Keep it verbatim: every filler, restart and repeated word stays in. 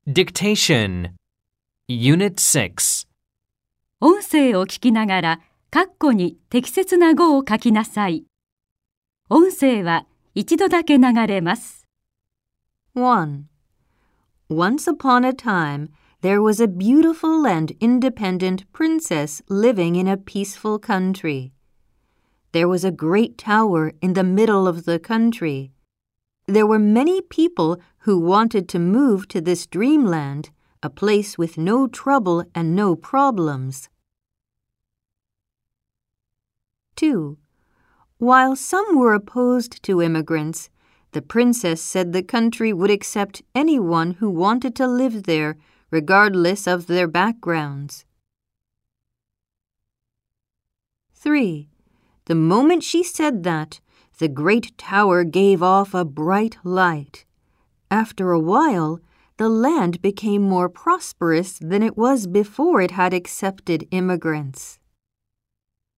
Dictation Unit six 音声を聞きながら、括弧に適切な語を書きなさい。音声は一度だけ流れます。 one. Once upon a time, there was a beautiful and independent princess living in a peaceful country. There was a great tower in the middle of the country. There were many people who wanted to move to this dreamland, a place with no trouble and no problems. two. While some were opposed to immigrants, the princess said the country would accept anyone who wanted to live there, regardless of their backgrounds. three. The moment she said that, the great tower gave off a bright light. After a while, the land became more prosperous than it was before it had accepted immigrants.